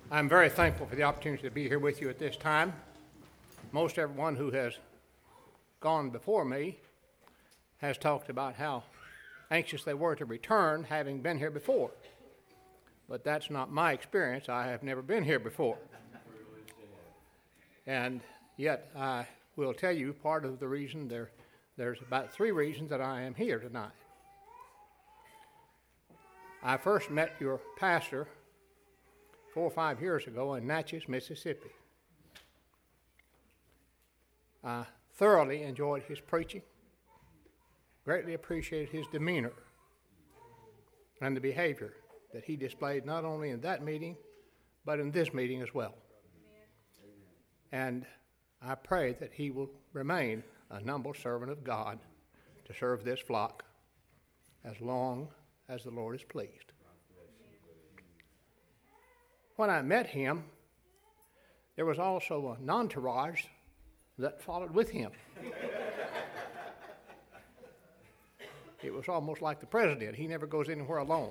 I'm very thankful for the opportunity to be here with you at this time. Most everyone who has gone before me has talked about how anxious they were to return, having been here before. But that's not my experience. I have never been here before. And yet I will tell you part of the reason. There's about 3 reasons that I am here tonight. I first met your pastor 4 or 5 years ago in Natchez, Mississippi. I thoroughly enjoyed his preaching, greatly appreciated his demeanor and the behavior that he displayed not only in that meeting, but in this meeting as well. And I pray that he will remain a humble servant of God to serve this flock as long as the Lord is pleased. When I met him, there was also an entourage that followed with him. It was almost like the president. He never goes anywhere alone.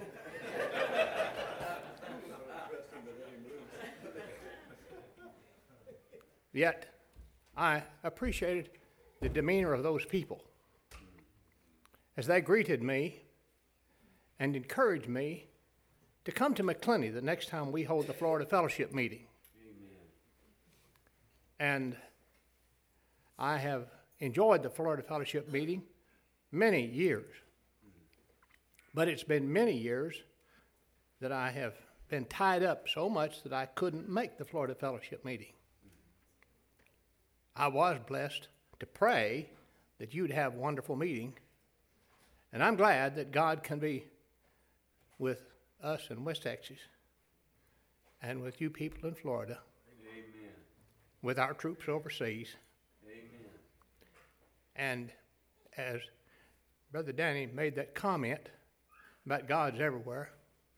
Yet, I appreciated the demeanor of those people as they greeted me and encouraged me to come to McClenny the next time we hold the Florida Fellowship meeting. Amen. And I have enjoyed the Florida Fellowship meeting many years. But it's been many years that I have been tied up so much that I couldn't make the Florida Fellowship meeting. I was blessed to pray that you'd have a wonderful meeting, and I'm glad that God can be with us in West Texas and with you people in Florida. Amen. With our troops overseas. Amen. And as Brother Danny made that comment about God's everywhere,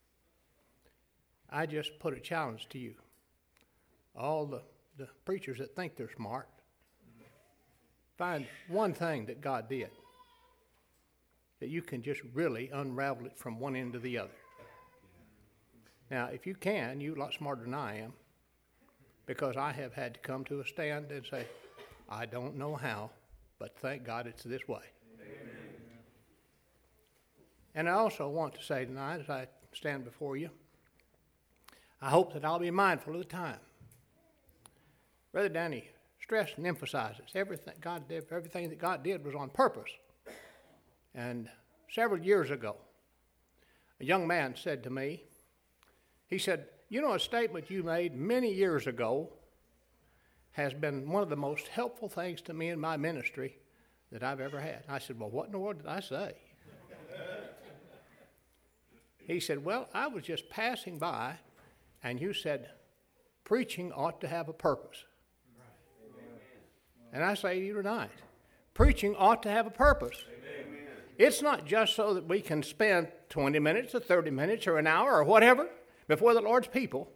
I just put a challenge to you. All the preachers that think they're smart, find one thing that God did that you can just really unravel it from one end to the other. Now, if you can, you're a lot smarter than I am, because I have had to come to a stand and say, I don't know how, but thank God it's this way. Amen. And I also want to say tonight, as I stand before you, I hope that I'll be mindful of the time. Brother Danny stressed and emphasizes everything that God did was on purpose. And several years ago, a young man said to me, he said, you know, a statement you made many years ago has been one of the most helpful things to me in my ministry that I've ever had. I said, well, what in the world did I say? He said, well, I was just passing by, and you said, preaching ought to have a purpose. And I say to you tonight, preaching ought to have a purpose. Amen. It's not just so that we can spend 20 minutes or 30 minutes or an hour or whatever before the Lord's people.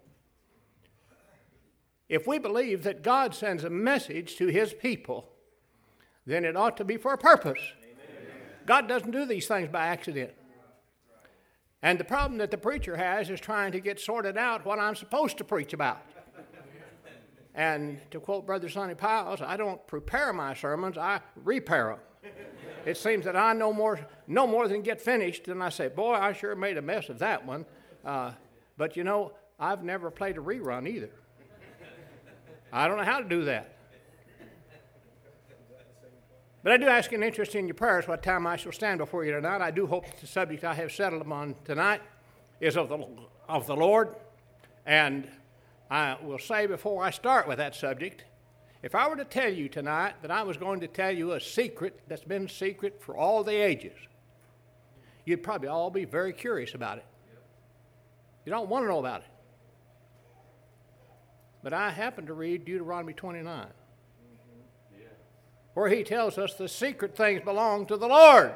If we believe that God sends a message to his people, then it ought to be for a purpose. Amen. God doesn't do these things by accident. And the problem that the preacher has is trying to get sorted out what I'm supposed to preach about. And to quote Brother Sonny Piles, I don't prepare my sermons, I repair them. It seems that I no more than get finished, and I say, boy, I sure made a mess of that one. But you know, I've never played a rerun either. I don't know how to do that. But I do ask an interest in your prayers what time I shall stand before you tonight. I do hope that the subject I have settled upon tonight is of the Lord. And I will say before I start with that subject, if I were to tell you tonight that I was going to tell you a secret that's been secret for all the ages, you'd probably all be very curious about it. You don't want to know about it. But I happen to read Deuteronomy 29, where he tells us the secret things belong to the Lord.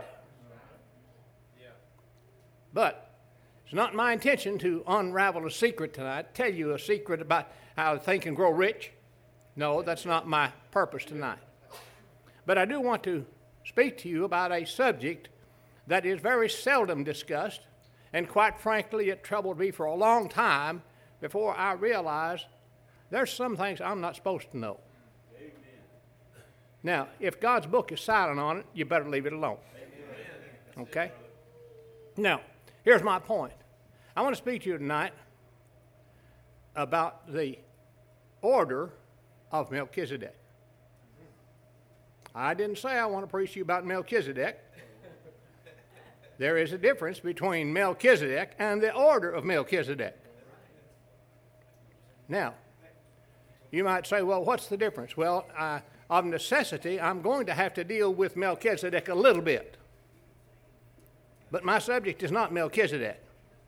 But it's not my intention to unravel a secret tonight, tell you a secret about how a thing can grow rich. No, that's not my purpose tonight. But I do want to speak to you about a subject that is very seldom discussed, and quite frankly, it troubled me for a long time before I realize there's some things I'm not supposed to know. Amen. Now, if God's book is silent on it, you better leave it alone. Amen. Okay? Now, here's my point. I want to speak to you tonight about the order of Melchizedek. I didn't say I want to preach to you about Melchizedek. There is a difference between Melchizedek and the order of Melchizedek. Now, you might say, well, what's the difference? Well, of necessity, I'm going to have to deal with Melchizedek a little bit. But my subject is not Melchizedek.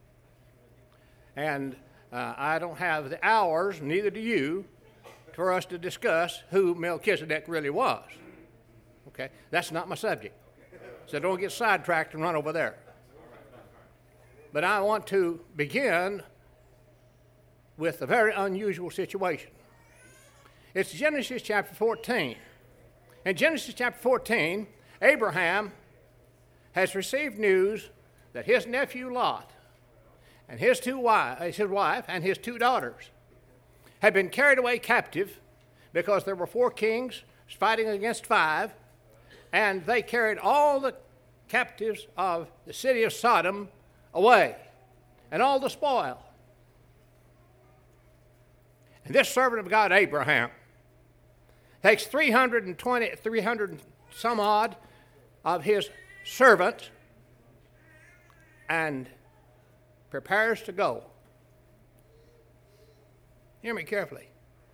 And I don't have the hours, neither do you, for us to discuss who Melchizedek really was. Okay? That's not my subject. So don't get sidetracked and run over there. But I want to begin with a very unusual situation. It's Genesis chapter 14. In Genesis chapter 14, Abraham has received news that his nephew Lot and his wife and his 2 daughters had been carried away captive because there were 4 kings fighting against 5, and they carried all the captives of the city of Sodom away and all the spoil. And this servant of God, Abraham, takes 300 some odd of his servants and prepares to go. Hear me carefully.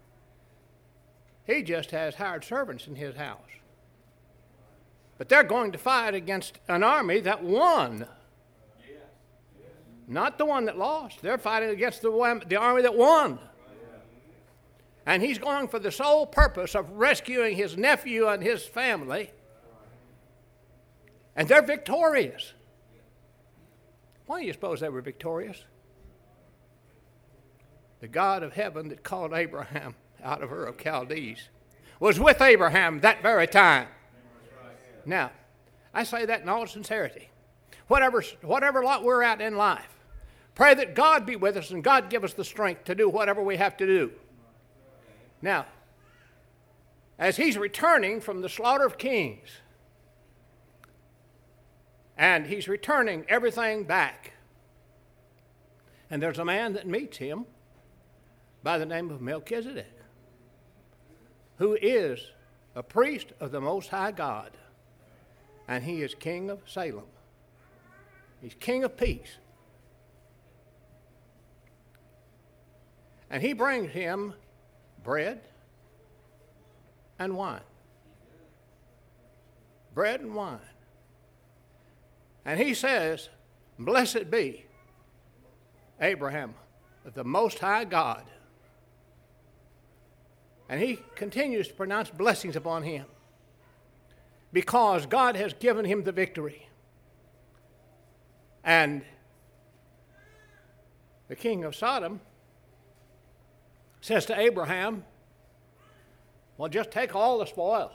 He just has hired servants in his house. But they're going to fight against an army that won. Not the one that lost. They're fighting against the army that won. And he's going for the sole purpose of rescuing his nephew and his family. And they're victorious. Why do you suppose they were victorious? The God of heaven that called Abraham out of Ur of Chaldees was with Abraham that very time. Now, I say that in all sincerity. Whatever lot we're at in life, pray that God be with us and God give us the strength to do whatever we have to do. Now, as he's returning from the slaughter of kings, and he's returning everything back, and there's a man that meets him by the name of Melchizedek, who is a priest of the Most High God, and he is king of Salem. He's king of peace. And he brings him bread and wine. Bread and wine. And he says, blessed be Abraham, the Most High God. And he continues to pronounce blessings upon him because God has given him the victory. And the king of Sodom says to Abraham, well, just take all the spoil.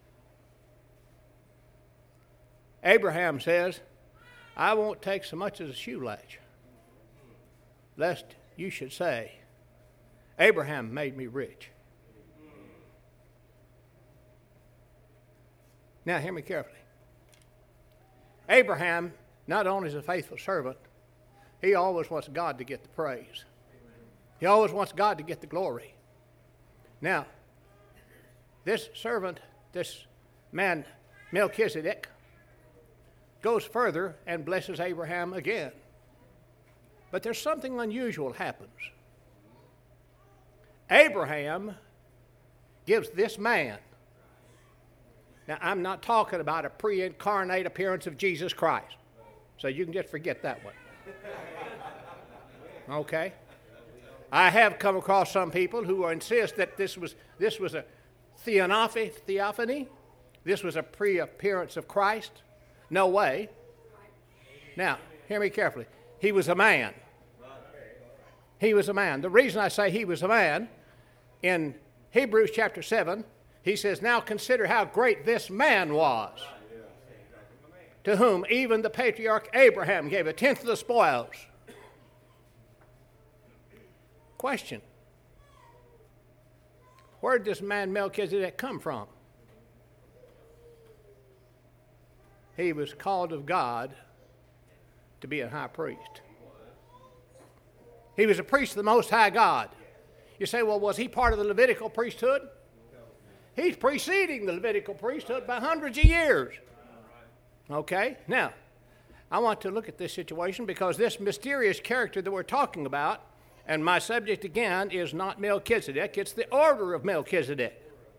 Abraham says, I won't take so much as a shoe latch, lest you should say, Abraham made me rich. Now, hear me carefully. Abraham not only is a faithful servant, he always wants God to get the praise. He always wants God to get the glory. Now, this servant, this man, Melchizedek, goes further and blesses Abraham again. But there's something unusual happens. Abraham gives this man, now I'm not talking about a pre-incarnate appearance of Jesus Christ, so you can just forget that one. Okay? I have come across some people who insist that this was a theophany. This was a pre-appearance of Christ. No way. Now, hear me carefully. He was a man. He was a man. The reason I say he was a man, in Hebrews chapter 7, he says, now consider how great this man was, to whom even the patriarch Abraham gave 1/10 of the spoils. question. Where did this man Melchizedek come from? He was called of God to be a high priest. He was a priest of the Most High God. You say, well, was he part of the Levitical priesthood? He's preceding the Levitical priesthood by hundreds of years. Okay? Now, I want to look at this situation because this mysterious character that we're talking about, and my subject again is not Melchizedek, it's the order of Melchizedek.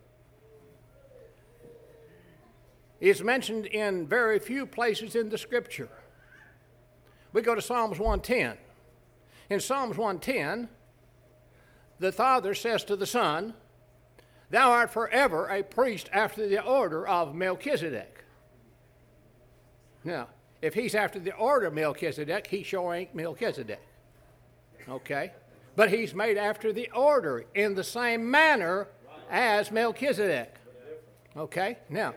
It's mentioned in very few places in the Scripture. We go to Psalms 110. In Psalms 110, the Father says to the Son, "Thou art forever a priest after the order of Melchizedek." Now, if he's after the order of Melchizedek, he sure ain't Melchizedek. Okay? But he's made after the order in the same manner as Melchizedek. Okay? Now,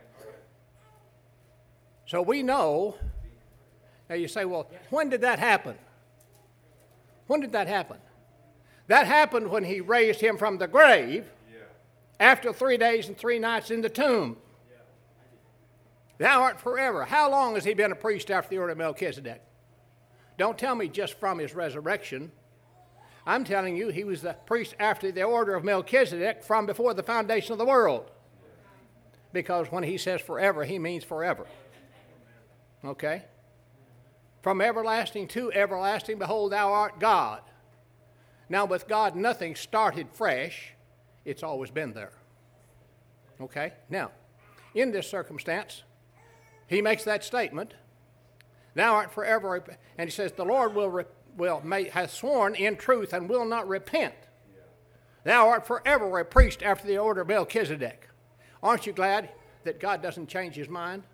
so we know, now you say, well, when did that happen? When did that happen? That happened when he raised him from the grave after 3 days and 3 nights in the tomb. Thou art forever. How long has he been a priest after the order of Melchizedek? Don't tell me just from his resurrection. I'm telling you he was the priest after the order of Melchizedek from before the foundation of the world. Because when he says forever, he means forever. Okay? From everlasting to everlasting, behold, thou art God. Now, with God, nothing started fresh. It's always been there. Okay? Now, in this circumstance, he makes that statement, thou art forever, and he says, the Lord hath sworn in truth and will not repent. Thou art forever a priest after the order of Melchizedek. Aren't you glad that God doesn't change his mind?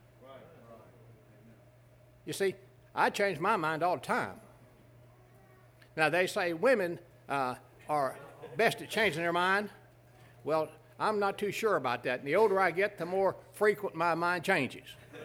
You see, I change my mind all the time. Now, they say women are best at changing their mind. Well, I'm not too sure about that. And the older I get, the more frequent my mind changes.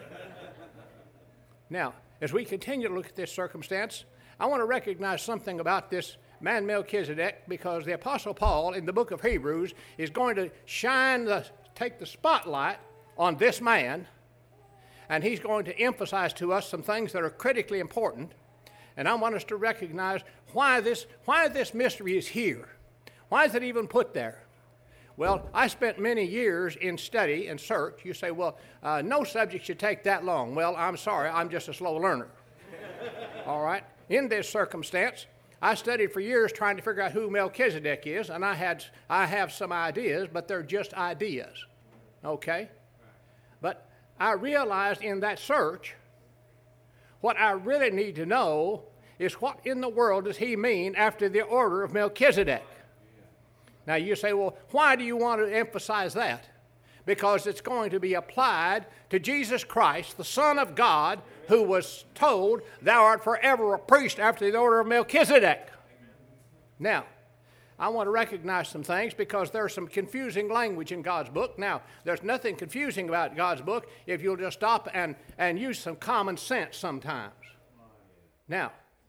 Now, as we continue to look at this circumstance, I want to recognize something about this man Melchizedek, because the Apostle Paul in the book of Hebrews is going to take the spotlight on this man, and he's going to emphasize to us some things that are critically important. And I want us to recognize why this mystery is here. Why is it even put there? Well, I spent many years in study and search. You say, well, no subject should take that long. Well, I'm sorry, I'm just a slow learner. All right? In this circumstance, I studied for years trying to figure out who Melchizedek is, and I have some ideas, but they're just ideas. Okay? But I realized in that search, what I really need to know is what in the world does he mean after the order of Melchizedek? Now you say, well, why do you want to emphasize that? Because it's going to be applied to Jesus Christ, the Son of God, who was told, thou art forever a priest after the order of Melchizedek. Now, I want to recognize some things because there's some confusing language in God's book. Now, there's nothing confusing about God's book if you'll just stop and use some common sense sometimes. Now,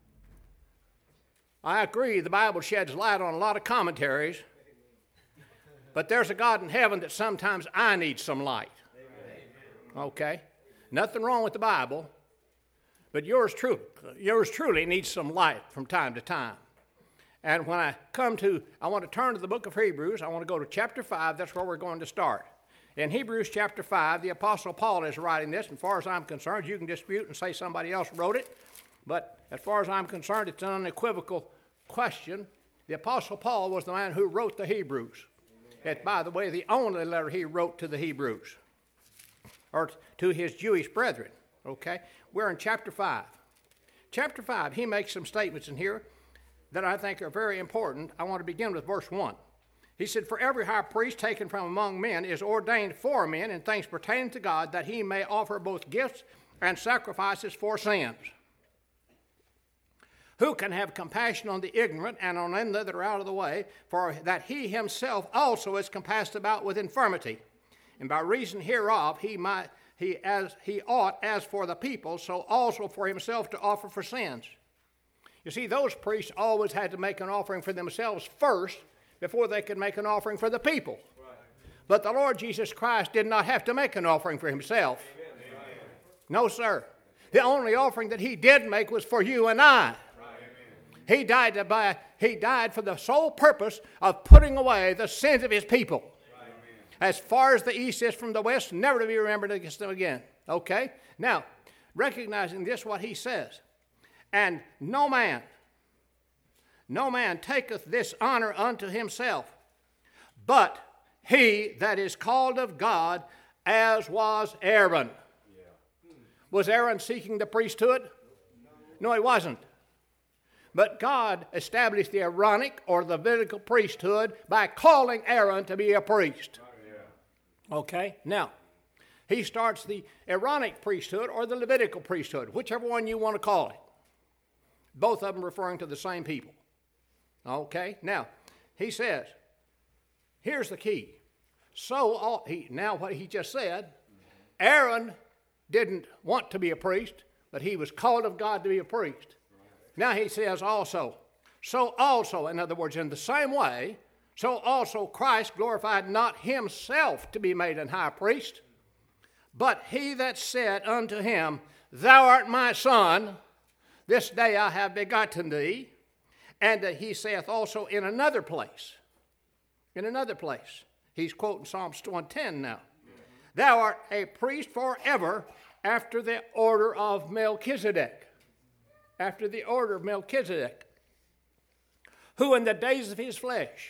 I agree the Bible sheds light on a lot of commentaries, but there's a God in heaven that sometimes I need some light. Okay? Nothing wrong with the Bible, but yours truly needs some light from time to time. And when I want to turn to the book of Hebrews. I want to go to chapter 5. That's where we're going to start. In Hebrews chapter 5, the Apostle Paul is writing this. And as far as I'm concerned, you can dispute and say somebody else wrote it. But as far as I'm concerned, it's an unequivocal question. The Apostle Paul was the man who wrote the Hebrews. It's, by the way, the only letter he wrote to the Hebrews, or to his Jewish brethren. Okay? We're in chapter 5. Chapter 5, he makes some statements in here that I think are very important. I want to begin with verse 1. He said, for every high priest taken from among men is ordained for men in things pertaining to God, that he may offer both gifts and sacrifices for sins. Who can have compassion on the ignorant and on them that are out of the way, for that he himself also is compassed about with infirmity. And by reason hereof he ought, as for the people, so also for himself to offer for sins. You see, those priests always had to make an offering for themselves first before they could make an offering for the people. But the Lord Jesus Christ did not have to make an offering for himself. No, sir. The only offering that he did make was for you and I. He died for the sole purpose of putting away the sins of his people. As far as the east is from the west, never to be remembered against them again. Okay? Now, recognizing this, what he says. And no man taketh this honor unto himself, but he that is called of God, as was Aaron. Was Aaron seeking the priesthood? No, he wasn't. But God established the Aaronic or the Levitical priesthood by calling Aaron to be a priest. Okay? Now, he starts the Aaronic priesthood or the Levitical priesthood, whichever one you want to call it. Both of them referring to the same people. Okay? Now, he says, here's the key. Now what he just said, Aaron didn't want to be a priest, but he was called of God to be a priest. Now he says also, so also, in other words, in the same way, so also Christ glorified not himself to be made an high priest, but he that said unto him, Thou art my son, this day I have begotten thee. And he saith also in another place, he's quoting Psalms 110 now, Thou art a priest forever after the order of Melchizedek. After the order of Melchizedek. Who in the days of his flesh.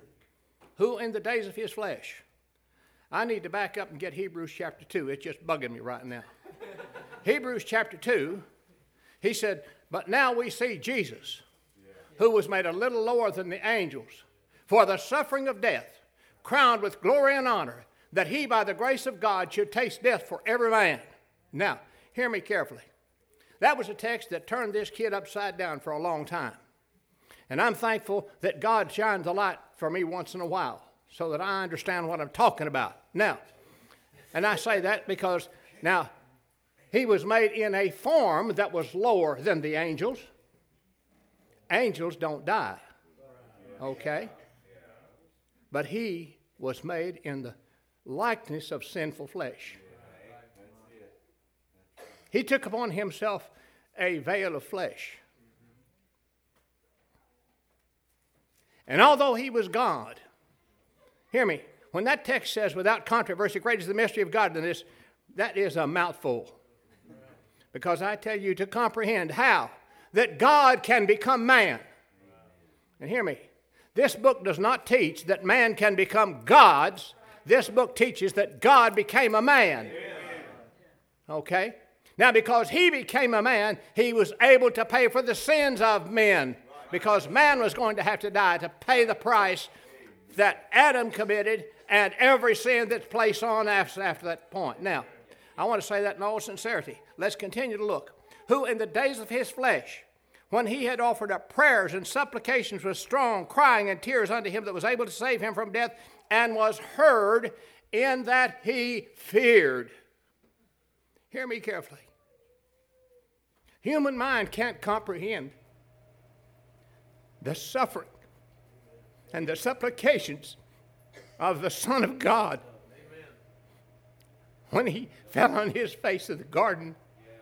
I need to back up and get Hebrews chapter 2. It's just bugging me right now. Hebrews chapter 2, he said, But now we see Jesus, who was made a little lower than the angels, for the suffering of death, crowned with glory and honor, that he by the grace of God should taste death for every man. Now, hear me carefully. That was a text that turned this kid upside down for a long time. And I'm thankful that God shines a light for me once in a while so that I understand what I'm talking about. Now, and I say that because, now, he was made in a form that was lower than the angels. Angels don't die. Okay? But he was made in the likeness of sinful flesh. He took upon himself a veil of flesh. And although he was God, hear me, when that text says, without controversy, great is the mystery of godliness, that is a mouthful. Because I tell you to comprehend how that God can become man. And hear me, this book does not teach that man can become gods. This book teaches that God became a man. Okay? Now, because he became a man, he was able to pay for the sins of men. Because man was going to have to die to pay the price that Adam committed and every sin that's placed on after that point. Now, I want to say that in all sincerity. Let's continue to look. Who in the days of his flesh, when he had offered up prayers and supplications with strong crying and tears unto him that was able to save him from death, and was heard in that he feared. Hear me carefully. Human mind can't comprehend the suffering and the supplications of the Son of God when he fell on his face in the garden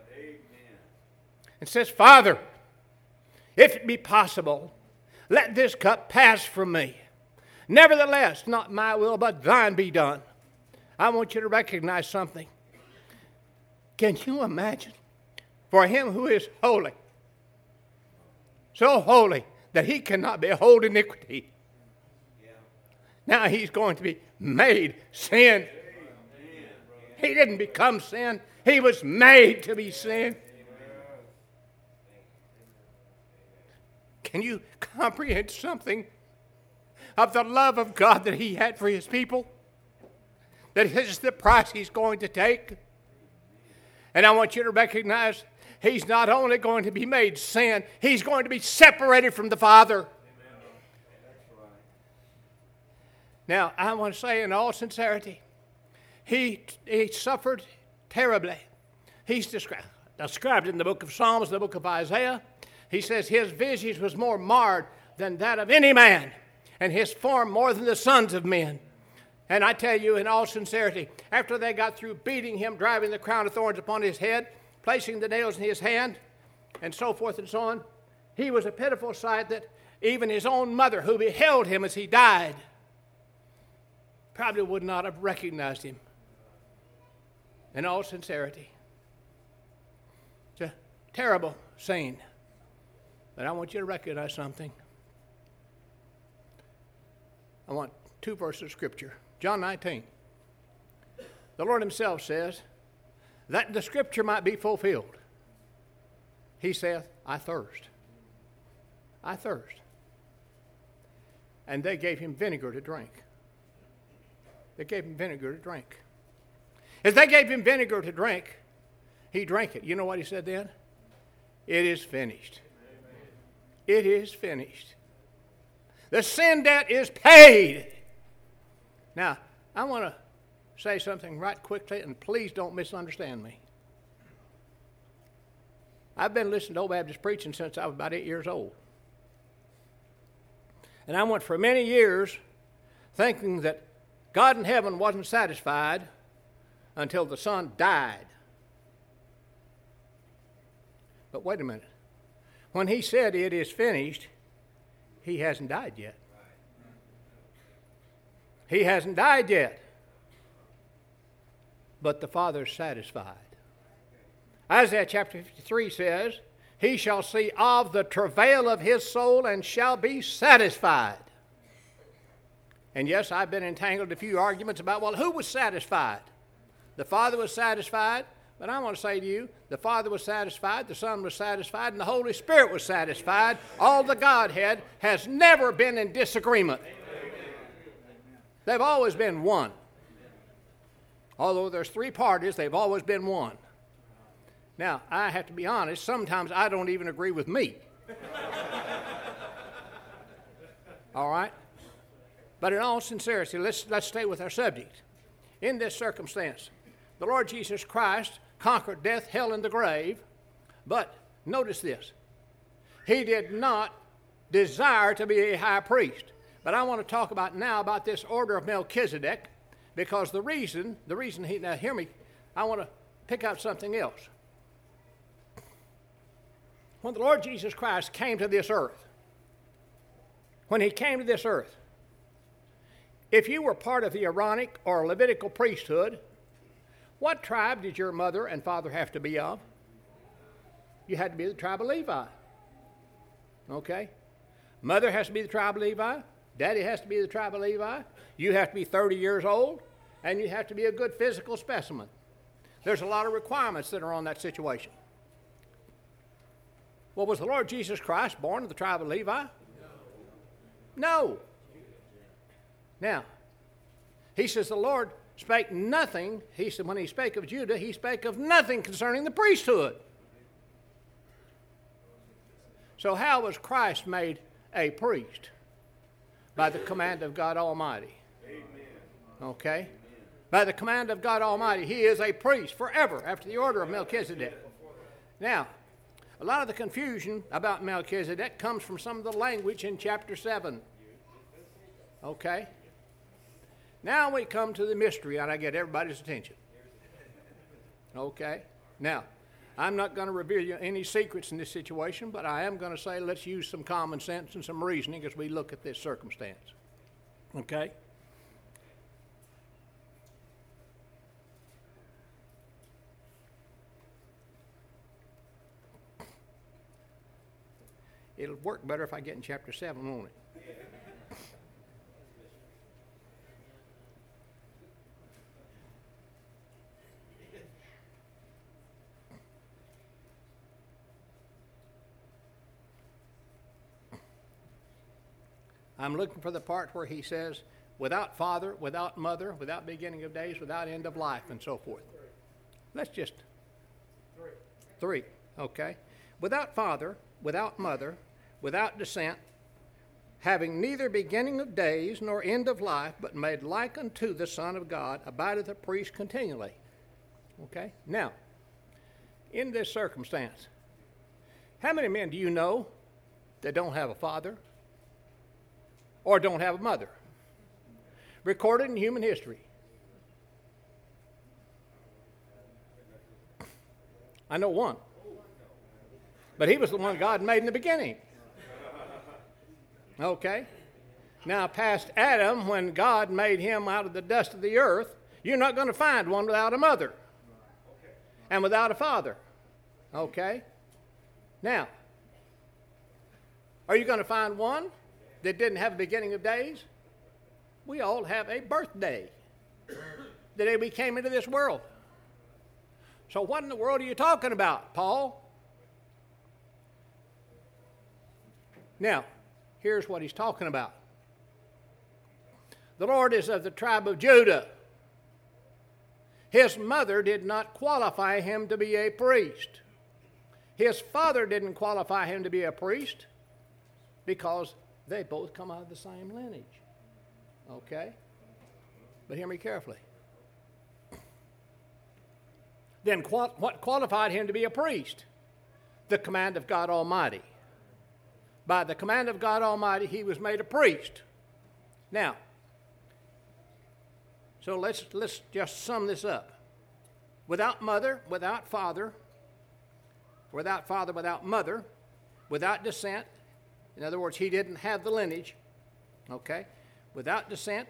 and says, Father, if it be possible, let this cup pass from me. Nevertheless, not my will, but thine be done. I want you to recognize something. Can you imagine? For him who is holy, so holy that he cannot behold iniquity. Now he's going to be made sin. He didn't become sin. He was made to be sin. Can you comprehend something of the love of God that he had for his people? That this is the price he's going to take? And I want you to recognize he's not only going to be made sin, he's going to be separated from the Father. Now, I want to say in all sincerity, he suffered terribly. He's described in the book of Psalms, the book of Isaiah. He says his visage was more marred than that of any man, and his form more than the sons of men. And I tell you in all sincerity, after they got through beating him, driving the crown of thorns upon his head, placing the nails in his hand, and so forth and so on, he was a pitiful sight that even his own mother, who beheld him as he died, probably would not have recognized him. In all sincerity. It's a terrible scene. But I want you to recognize something. I want 2 verses of Scripture. John 19. The Lord himself says, that the Scripture might be fulfilled. He saith, I thirst. I thirst. And they gave him vinegar to drink. They gave him vinegar to drink. As they gave him vinegar to drink, he drank it. You know what he said then? It is finished. It is finished. The sin debt is paid. Now, I want to say something right quickly, and please don't misunderstand me. I've been listening to Old Baptist preaching since I was about 8 years old. And I went for many years thinking that God in heaven wasn't satisfied until the Son died. But wait a minute. When he said it is finished, he hasn't died yet. He hasn't died yet. But the Father's satisfied. Isaiah chapter 53 says, he shall see of the travail of his soul and shall be satisfied. And yes, I've been entangled in a few arguments about, well, who was satisfied? The Father was satisfied, but I want to say to you, the Father was satisfied, the Son was satisfied, and the Holy Spirit was satisfied. All the Godhead has never been in disagreement. They've always been one. Although there's 3 parties, they've always been one. Now, I have to be honest, sometimes I don't even agree with me. All right? But in all sincerity, let's stay with our subject. In this circumstance, the Lord Jesus Christ conquered death, hell, and the grave, but notice this. He did not desire to be a high priest. But I want to talk about now about this order of Melchizedek, because the reason he, now hear me, I want to pick out something else. When the Lord Jesus Christ came to this earth, when he came to this earth, if you were part of the Aaronic or Levitical priesthood, what tribe did your mother and father have to be of? You had to be the tribe of Levi. Okay? Mother has to be the tribe of Levi. Daddy has to be the tribe of Levi. You have to be 30 years old, and you have to be a good physical specimen. There's a lot of requirements that are on that situation. Well, was the Lord Jesus Christ born of the tribe of Levi? No. Now, he says the Lord spake nothing. He said when he spake of Judah, he spake of nothing concerning the priesthood. So how was Christ made a priest? By the command of God Almighty. Okay? By the command of God Almighty, he is a priest forever after the order of Melchizedek. Now, a lot of the confusion about Melchizedek comes from some of the language in chapter 7. Okay? Now we come to the mystery, and I get everybody's attention. Okay? Now, I'm not going to reveal you any secrets in this situation, but I am going to say let's use some common sense and some reasoning as we look at this circumstance. Okay? It'll work better if I get in chapter 7, won't it? I'm looking for the part where he says, without father, without mother, without beginning of days, without end of life, and so forth. Let's just... 3, okay. Without father, without mother, without descent, having neither beginning of days nor end of life, but made like unto the Son of God, abideth a priest continually. Okay? Now, in this circumstance, How many men do you know that don't have a father or don't have a mother? Recorded in human history. I know one. But he was the one God made in the beginning. Okay? Now, past Adam, when God made him out of the dust of the earth, you're not going to find one without a mother and without a father. Okay? Now, are you going to find one that didn't have a beginning of days? We all have a birthday, the day we came into this world. So what in the world are you talking about, Paul? Now, here's what he's talking about. The Lord is of the tribe of Judah. His mother did not qualify him to be a priest. His father didn't qualify him to be a priest because they both come out of the same lineage. Okay? But hear me carefully. Then what qualified him to be a priest? The command of God Almighty. By the command of God Almighty, he was made a priest. Now, so let's just sum this up. Without mother, without father, without mother, without descent, in other words, he didn't have the lineage, okay? Without descent,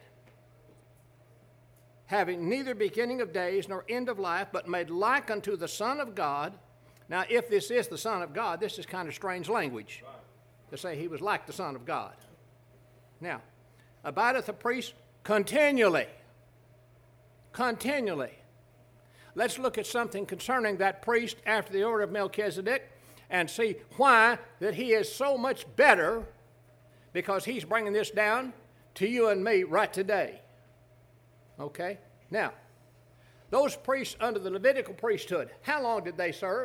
having neither beginning of days nor end of life, but made like unto the Son of God. Now, if this is the Son of God, this is kind of strange language to say he was like the Son of God. Now, abideth a priest continually. Continually. Let's look at something concerning that priest after the order of Melchizedek and see why that he is so much better, because he's bringing this down to you and me right today. Okay? Now, those priests under the Levitical priesthood, how long did they serve?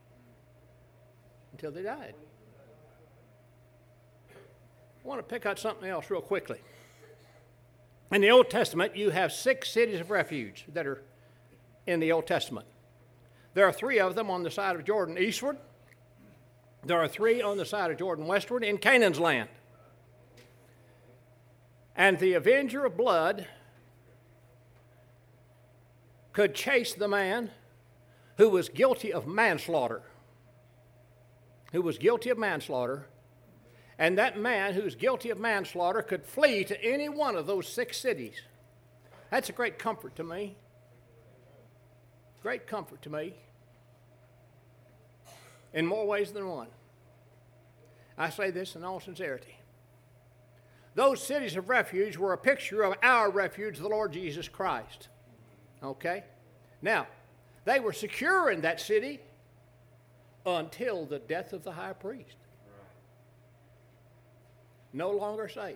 Until they died. I want to pick out something else real quickly. In the Old Testament, you have 6 cities of refuge that are in the Old Testament. There are 3 of them on the side of Jordan eastward. There are 3 on the side of Jordan westward in Canaan's land. And the avenger of blood could chase the man who was guilty of manslaughter. And that man who's guilty of manslaughter could flee to any one of those 6 cities. That's a great comfort to me. Great comfort to me. In more ways than one. I say this in all sincerity. Those cities of refuge were a picture of our refuge, the Lord Jesus Christ. Okay? Now, they were secure in that city until the death of the high priest. No longer safe.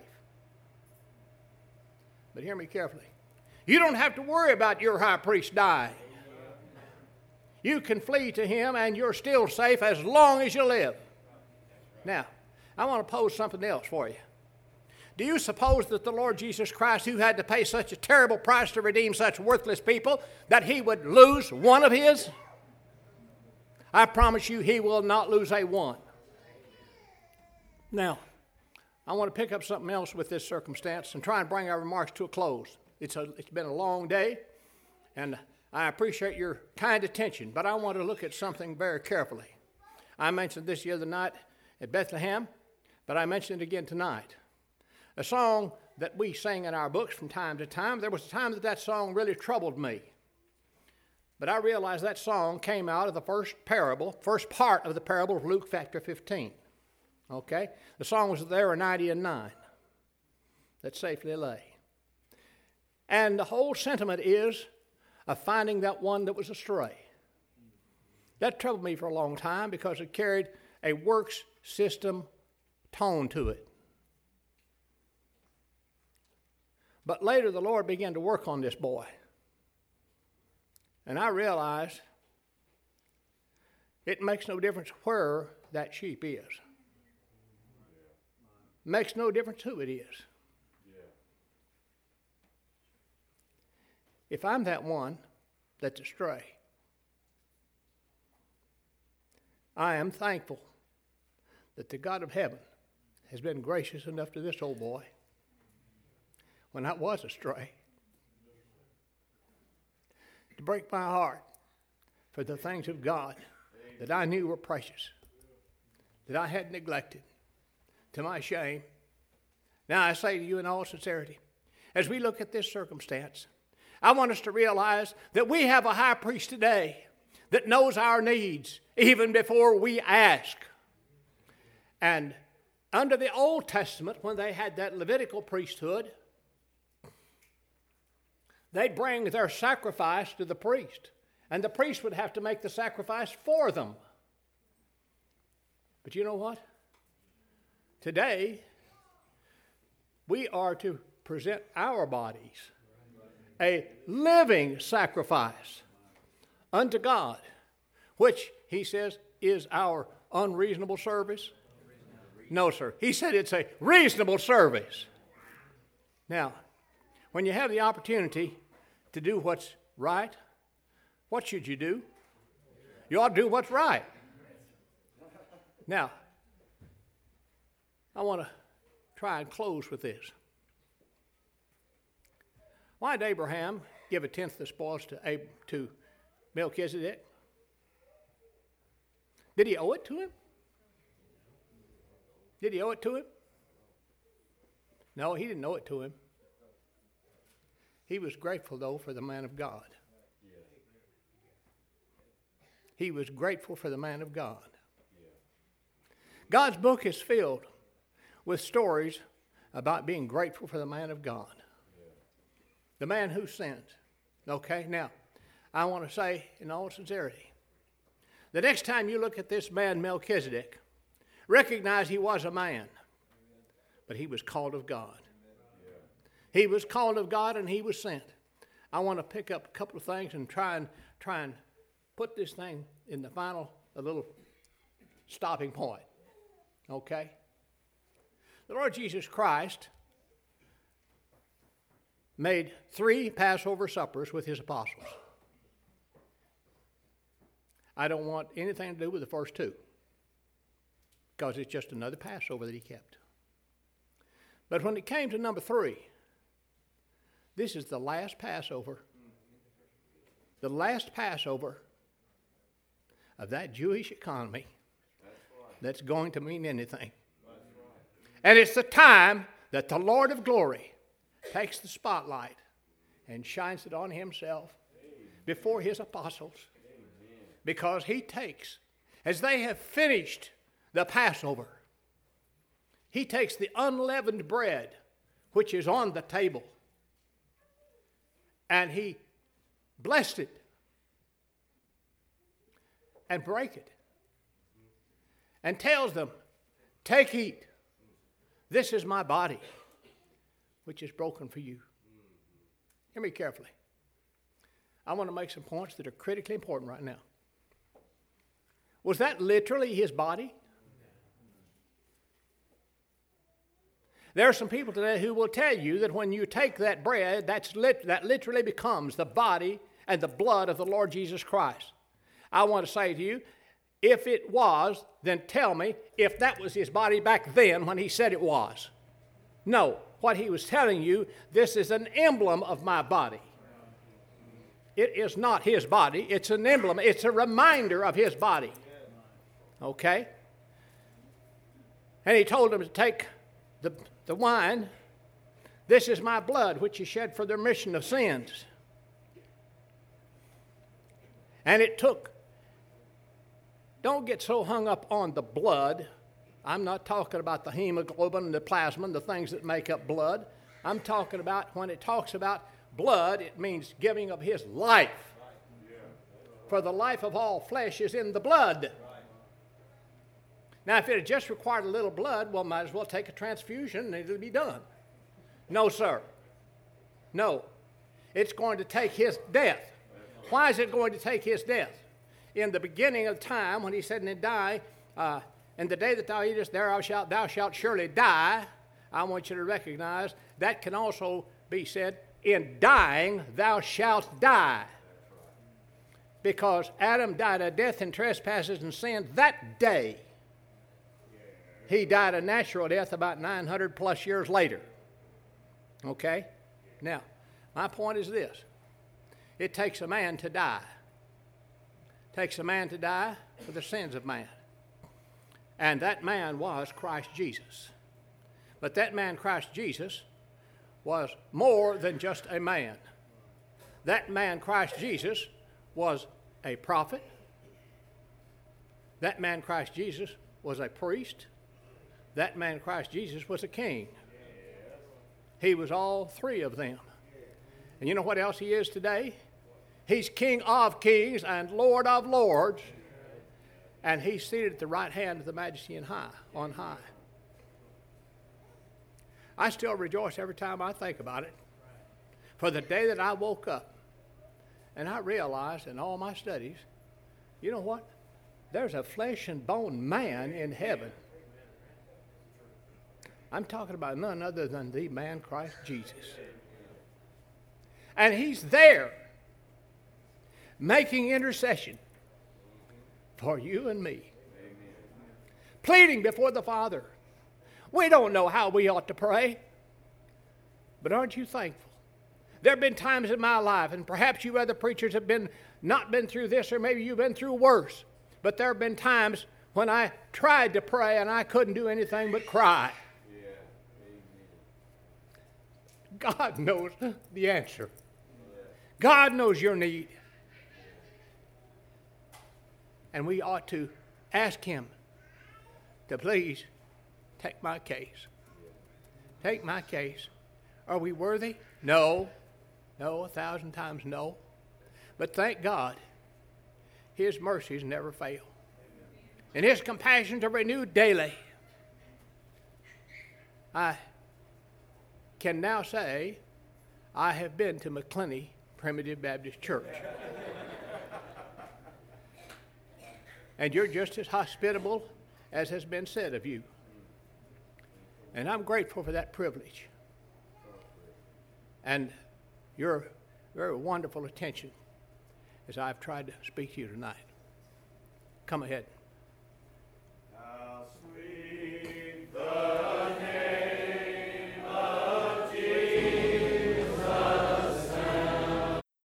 But hear me carefully. You don't have to worry about your high priest dying. You can flee to him and you're still safe as long as you live. Now, I want to pose something else for you. Do you suppose that the Lord Jesus Christ, who had to pay such a terrible price to redeem such worthless people, that he would lose one of his? I promise you he will not lose a one. Now, I want to pick up something else with this circumstance and try and bring our remarks to a close. It's been a long day, and I appreciate your kind attention, but I want to look at something very carefully. I mentioned this the other night at Bethlehem, but I mentioned it again tonight. A song that we sing in our books from time to time, there was a time that song really troubled me. But I realized that song came out of the first part of the parable of Luke chapter 15. Okay? The song was "There were 90 and 9 that safely lay." And the whole sentiment is of finding that one that was astray. That troubled me for a long time because it carried a works system tone to it. But later the Lord began to work on this boy. And I realized it makes no difference where that sheep is. Makes no difference who it is. If I'm that one that's astray, I am thankful that the God of heaven has been gracious enough to this old boy when I was astray to break my heart for the things of God that I knew were precious, that I had neglected to my shame. Now I say to you in all sincerity, as we look at this circumstance, I want us to realize that we have a high priest today that knows our needs even before we ask. And under the Old Testament, when they had that Levitical priesthood, they'd bring their sacrifice to the priest, and the priest would have to make the sacrifice for them. But you know what? Today, we are to present our bodies a living sacrifice unto God, which, he says, is our unreasonable service. No, sir. He said it's a reasonable service. Now, when you have the opportunity to do what's right, what should you do? You ought to do what's right. Now, I want to try and close with this. Why did Abraham give a tenth of the spoils to Melchizedek? Did he owe it to him? Did he owe it to him? No, he didn't owe it to him. He was grateful, though, for the man of God. He was grateful for the man of God. God's book is filled with stories about being grateful for the man of God. The man who sins. Okay, now, I want to say in all sincerity, the next time you look at this man Melchizedek, recognize he was a man, but he was called of God. He was called of God and he was sent. I want to pick up a couple of things and try and put this thing in the final, a little stopping point. Okay? The Lord Jesus Christ made 3 Passover suppers with his apostles. I don't want anything to do with the first 2, because it's just another Passover that he kept. But when it came to number 3, this is the last Passover. The last Passover of that Jewish economy that's going to mean anything. And it's the time that the Lord of glory takes the spotlight and shines it on himself before his apostles. Because he takes, as they have finished the Passover, he takes the unleavened bread which is on the table and he blessed it and break it and tells them, take, eat. This is my body, which is broken for you. Hear me carefully. I want to make some points that are critically important right now. Was that literally his body? There are some people today who will tell you that when you take that bread, that literally becomes the body and the blood of the Lord Jesus Christ. I want to say to you, if it was, then tell me if that was his body back then when he said it was. No, what he was telling you, this is an emblem of my body. It is not his body, it's an emblem, it's a reminder of his body. Okay? And he told them to take the wine. This is my blood, which is shed for the remission of sins. And it took, don't get so hung up on the blood. I'm not talking about the hemoglobin and the plasma and the things that make up blood. I'm talking about when it talks about blood, it means giving of his life. For the life of all flesh is in the blood. Now, if it had just required a little blood, well, might as well take a transfusion and it'll be done. No, sir. No. It's going to take his death. Why is it going to take his death? In the beginning of time, when he said, and die, and the day that thou eatest, thou shalt surely die, I want you to recognize that can also be said, in dying, thou shalt die. Because Adam died a death in trespasses and sin that day. He died a natural death about 900 plus years later. Okay? Now, my point is this. It takes a man to die. It takes a man to die for the sins of man. And that man was Christ Jesus. But that man, Christ Jesus, was more than just a man. That man, Christ Jesus, was a prophet. That man, Christ Jesus, was a priest. That man, Christ Jesus, was a king. He was all three of them. And you know what else he is today? He's King of kings and Lord of lords. And he's seated at the right hand of the Majesty on high. I still rejoice every time I think about it. For the day that I woke up and I realized in all my studies, you know what? There's a flesh and bone man in heaven. I'm talking about none other than the man Christ Jesus. And he's there making intercession for you and me. Pleading before the Father. We don't know how we ought to pray, but aren't you thankful? There have been times in my life, and perhaps you other preachers have not been through this, or maybe you've been through worse, but there have been times when I tried to pray and I couldn't do anything but cry. God knows the answer. God knows your need. And we ought to ask him to please take my case. Take my case. Are we worthy? No. No, 1,000 times no. But thank God, his mercies never fail. And his compassions are renewed daily. I can now say I have been to McClenny Primitive Baptist Church. And you're just as hospitable as has been said of you. And I'm grateful for that privilege. And your very wonderful attention as I've tried to speak to you tonight. Come ahead.